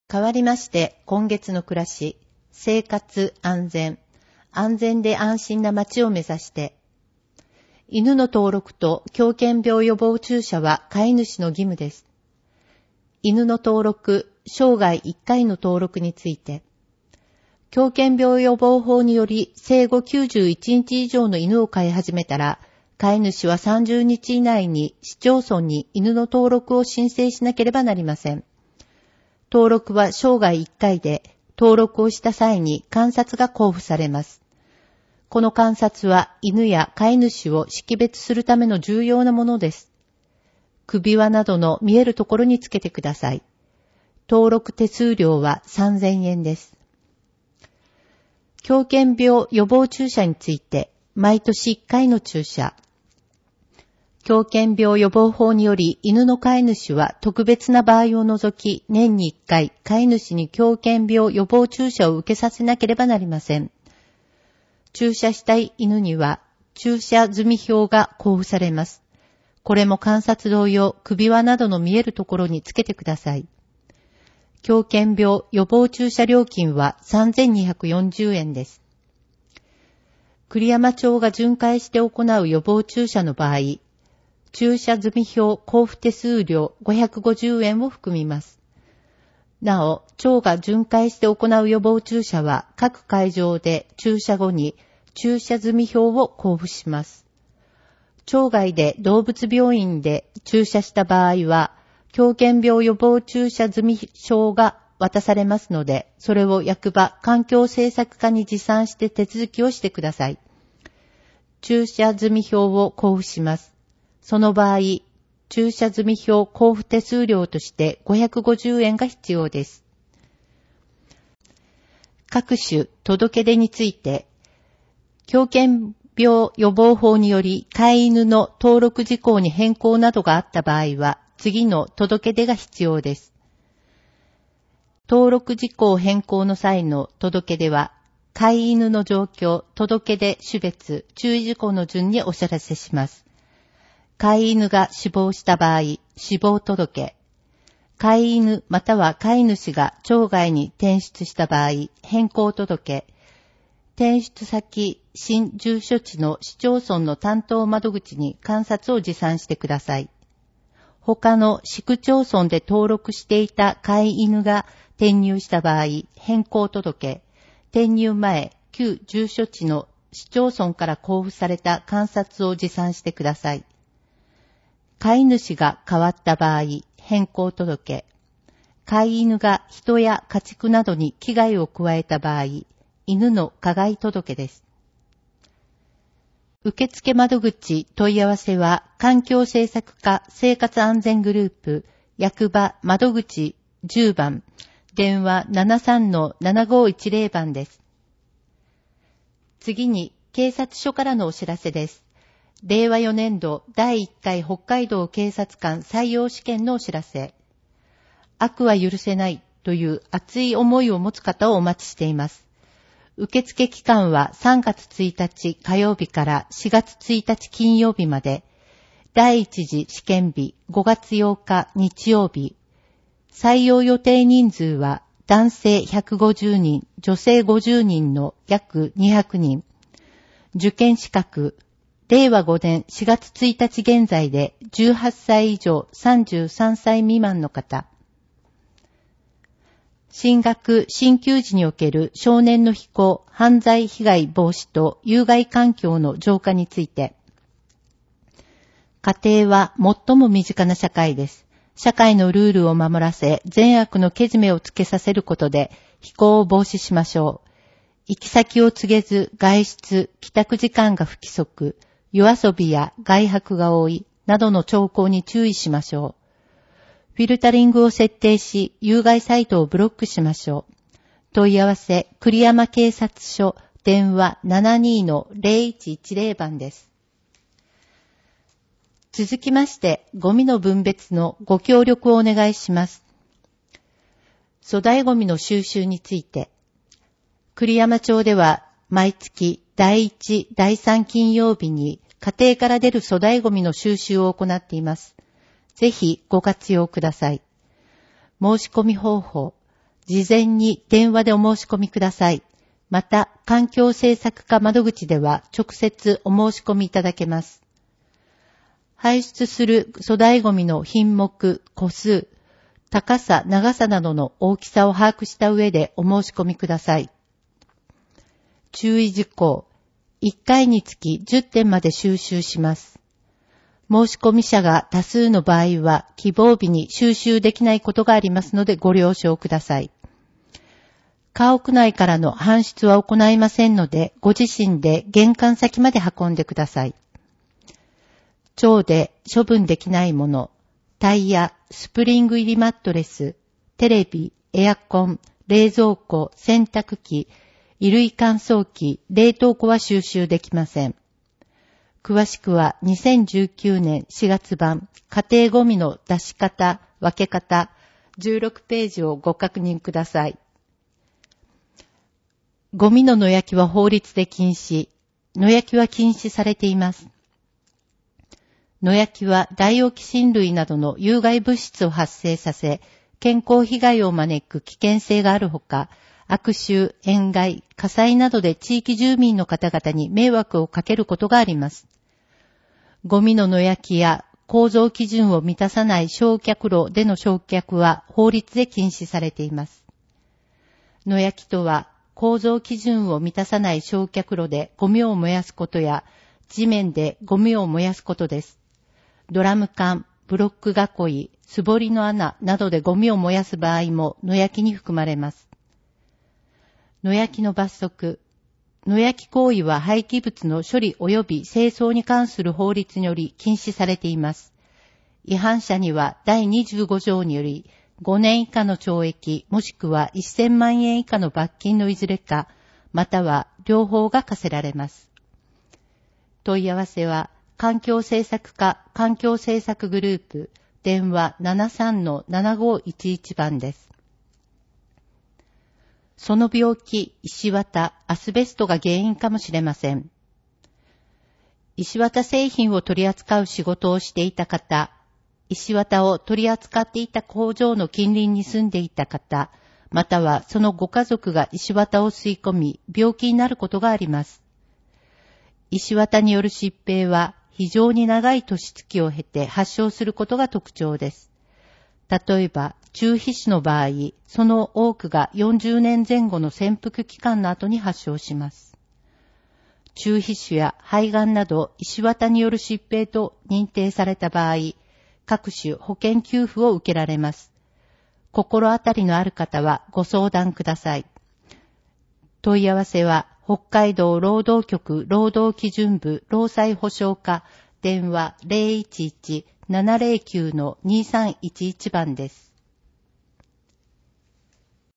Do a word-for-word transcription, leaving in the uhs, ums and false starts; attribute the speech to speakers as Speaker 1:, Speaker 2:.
Speaker 1: 変わりまして、今月の暮らし、生活安全、安全で安心な街を目指して、犬の登録と狂犬病予防注射は飼い主の義務です。犬の登録、生涯いっかいの登録について、狂犬病予防法により生後きゅうじゅういちにち以上の犬を飼い始めたら、飼い主はさんじゅうにち以内に市町村に犬の登録を申請しなければなりません。登録は生涯いっかいで、登録をした際に鑑察が交付されます。この鑑察は犬や飼い主を識別するための重要なものです。首輪などの見えるところにつけてください。登録手数料はさんぜんえんです。狂犬病予防注射について、毎年いっかいの注射。狂犬病予防法により犬の飼い主は特別な場合を除き年にいっかい飼い主に狂犬病予防注射を受けさせなければなりません。注射したい犬には注射済表が交付されます。これも観察同様首輪などの見えるところにつけてください。狂犬病予防注射料金はさんぜんにひゃくよんじゅうえんです。栗山町が巡回して行う予防注射の場合、注射済表交付手数料ごひゃくごじゅうえんを含みます。なお、町が巡回して行う予防注射は各会場で注射後に注射済表を交付します。町外で動物病院で注射した場合は、狂犬病予防注射済証が渡されますので、それを役場環境政策課に持参して手続きをしてください。注射済表を交付します。その場合、注射済表交付手数料としてごひゃくごじゅうえんが必要です。各種届け出について、狂犬病予防法により飼い犬の登録事項に変更などがあった場合は、次の届け出が必要です。登録事項変更の際の届け出は、飼い犬の状況、届け出種別、注意事項の順にお知らせします。飼い犬が死亡した場合、死亡届。飼い犬または飼い主が町外に転出した場合、変更届。転出先、新住所地の市町村の担当窓口に鑑察を持参してください。他の市区町村で登録していた飼い犬が転入した場合、変更届。転入前、旧住所地の市町村から交付された鑑察を持参してください。飼い主が変わった場合、変更届。飼い犬が人や家畜などに危害を加えた場合、犬の加害届です。受付窓口問い合わせは、環境政策課生活安全グループ、役場窓口じゅうばん、電話 ななさんのななごいちぜろ 番です。次に、警察署からのお知らせです。れいわよねんどだいいっかい北海道警察官採用試験のお知らせ。悪は許せないという熱い思いを持つ方をお待ちしています。受付期間はさんがつついたち火曜日からしがつついたち金曜日まで、第一次試験日ごがつようか日曜日。採用予定人数は男性ひゃくごじゅうにん、女性ごじゅうにんの約にひゃくにん。受験資格、れいわごねんしがつついたち現在でじゅうはっさい以上さんじゅうさんさい未満の方。進学・進級時における少年の非行、犯罪被害防止と有害環境の浄化について。家庭は最も身近な社会です。社会のルールを守らせ、善悪のけじめをつけさせることで、非行を防止しましょう。行き先を告げず、外出、帰宅時間が不規則、夜遊びや外泊が多い、などの兆候に注意しましょう。フィルタリングを設定し、有害サイトをブロックしましょう。問い合わせ、栗山警察署、電話 ななにのぜろいちいちぜろ 番です。続きまして、ゴミの分別のご協力をお願いします。粗大ゴミの収集について、栗山町では毎月だいいち、だいさん金曜日に家庭から出る粗大ゴミの収集を行っています。ぜひご活用ください。申し込み方法、 事前に電話でお申し込みください。また、環境政策課窓口では直接お申し込みいただけます。排出する粗大ゴミの品目、個数、高さ、長さなどの大きさを把握した上でお申し込みください。注意事項。いっかいにつきじゅってんまで収集します。申し込み者が多数の場合は希望日に収集できないことがありますのでご了承ください。家屋内からの搬出は行いませんので、ご自身で玄関先まで運んでください。町で処分できないもの、タイヤ、スプリング入りマットレス、テレビ、エアコン、冷蔵庫、洗濯機、衣類乾燥機、冷凍庫は収集できません。詳しくはにせんじゅうきゅうねんしがつ版家庭ゴミの出し方、分け方、じゅうろくページをご確認ください。ゴミの野焼きは法律で禁止。野焼きは禁止されています。野焼きはダイオキシン類などの有害物質を発生させ、健康被害を招く危険性があるほか、悪臭、塩害、火災などで地域住民の方々に迷惑をかけることがあります。ゴミの野焼きや構造基準を満たさない焼却炉での焼却は法律で禁止されています。野焼きとは、構造基準を満たさない焼却炉でゴミを燃やすことや、地面でゴミを燃やすことです。ドラム缶、ブロック囲い、すぼりの穴などでゴミを燃やす場合も野焼きに含まれます。野焼きの罰則。野焼き行為は廃棄物の処理及び清掃に関する法律により禁止されています。違反者にはだいにじゅうご条によりごねん以下の懲役もしくはせんまんえん以下の罰金のいずれか、または両方が課せられます。問い合わせは環境政策課環境政策グループ電話 ななさんのななごいちいち 番です。その病気、石綿、アスベストが原因かもしれません。石綿製品を取り扱う仕事をしていた方、石綿を取り扱っていた工場の近隣に住んでいた方、またはそのご家族が石綿を吸い込み、病気になることがあります。石綿による疾病は非常に長い年月を経て発症することが特徴です。例えば、中皮腫の場合、その多くがよんじゅうねんぜん後の潜伏期間の後に発症します。中皮腫や肺がんなど石綿による疾病と認定された場合、各種保険給付を受けられます。心当たりのある方はご相談ください。問い合わせは北海道労働局労働基準部労災保障課電話 ゼロいちいち ななゼロきゅう のにさんいちいち 番です。